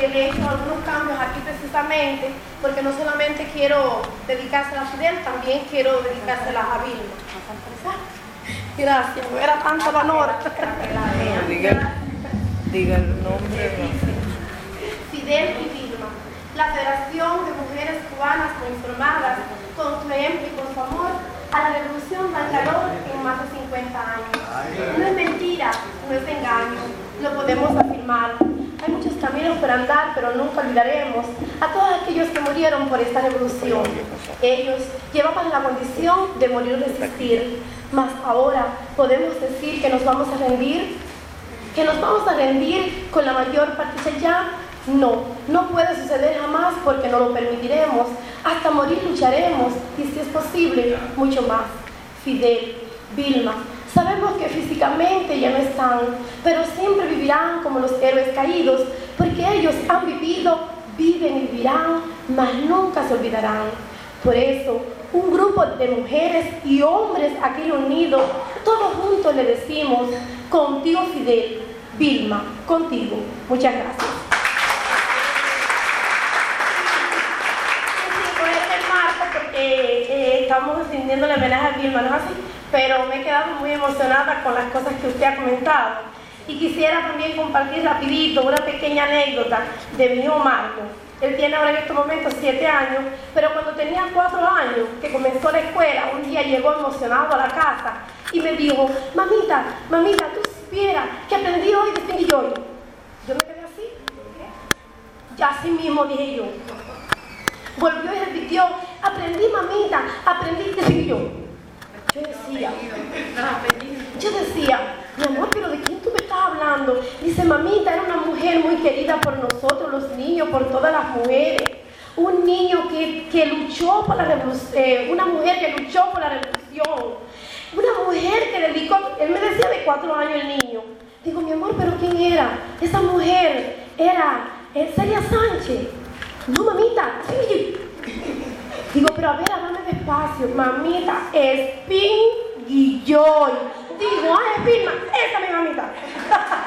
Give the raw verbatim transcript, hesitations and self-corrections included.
le he hecho algunos cambios aquí precisamente, porque no solamente quiero dedicársela a Fidel, también quiero dedicársela a Vilma. Gracias, no era tanto el honor. Diga, diga el nombre. Fidel y Vilma, la Federación de Mujeres Cubanas Transformadas, con su ejemplo y con su amor, a la revolución dan calor en más de cincuenta años. No es mentira, no es engaño, lo podemos afirmar. Hay muchos caminos por andar, pero nunca olvidaremos a todos aquellos que murieron por esta revolución. Ellos llevaban la condición de morir o resistir, mas ahora podemos decir que nos vamos a rendir, que nos vamos a rendir con la mayor parte ya. No, no puede suceder jamás porque no lo permitiremos. Hasta morir lucharemos y si es posible, mucho más. Fidel, Vilma, sabemos que físicamente ya no están, pero siempre vivirán como los héroes caídos, porque ellos han vivido, viven y vivirán, mas nunca se olvidarán. Por eso, un grupo de mujeres y hombres aquí reunidos, todos juntos le decimos, contigo Fidel, Vilma, contigo. Muchas gracias. Porque eh, estamos rindiendo el homenaje a Vilma, ¿no es así? Pero me he quedado muy emocionada con las cosas que usted ha comentado. Y quisiera también compartir rapidito una pequeña anécdota de mi hijo Marco. Él tiene ahora en estos momentos siete años, pero cuando tenía cuatro años, que comenzó la escuela, un día llegó emocionado a la casa y me dijo, mamita, mamita, tú supieras que aprendí hoy de Stingy Joy. Yo me quedé así. Ya así mismo dije yo. Volvió y repitió, aprendí mamita, aprendí de Stingy Joy. Yo decía, yo decía, mi amor, pero ¿de quién tú me estás hablando? Dice, mamita, era una mujer muy querida por nosotros, los niños, por todas las mujeres. Un niño que, que luchó por la revolución, eh, una mujer que luchó por la revolución. Una mujer que dedicó, él me decía de cuatro años el niño. Digo, mi amor, ¿pero quién era? Esa mujer era eh, Celia Sánchez. No, mamita, sí. Digo, pero a ver, háblame despacio, mamita, Stingy Joy. Digo, ay, Vilma, esa es mi mamita.